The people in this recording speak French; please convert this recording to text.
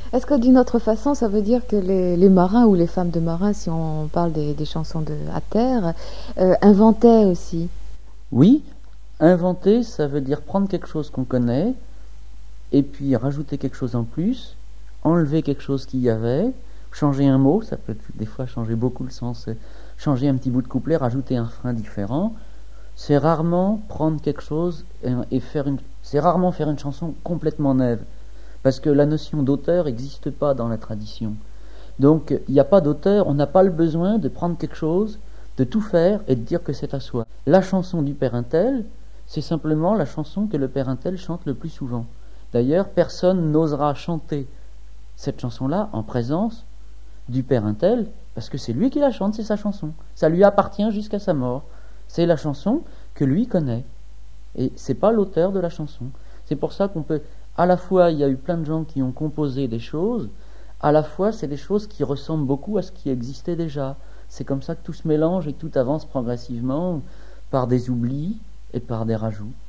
Est-ce que d'une autre façon, ça veut dire que les marins ou les femmes de marins, si on parle des chansons à terre, inventaient aussi? Oui, inventer, ça veut dire prendre quelque chose qu'on connaît, et puis rajouter quelque chose en plus, enlever quelque chose qu'il y avait, changer un mot, ça peut des fois changer beaucoup le sens, changer un petit bout de couplet, rajouter un refrain différent. C'est rarement prendre quelque chose c'est rarement faire une chanson complètement neuve, parce que la notion d'auteur n'existe pas dans la tradition. Donc il n'y a pas d'auteur, on n'a pas le besoin de prendre quelque chose, de tout faire et de dire que c'est à soi. La chanson du Père Intel, c'est simplement la chanson que le Père Intel chante le plus souvent. D'ailleurs, personne n'osera chanter cette chanson-là en présence du Père Intel, parce que c'est lui qui la chante, c'est sa chanson. Ça lui appartient jusqu'à sa mort. C'est la chanson que lui connaît. Et c'est pas l'auteur de la chanson. C'est pour ça qu'on peut... À la fois, il y a eu plein de gens qui ont composé des choses, à la fois, c'est des choses qui ressemblent beaucoup à ce qui existait déjà. C'est comme ça que tout se mélange et que tout avance progressivement par des oublis et par des rajouts.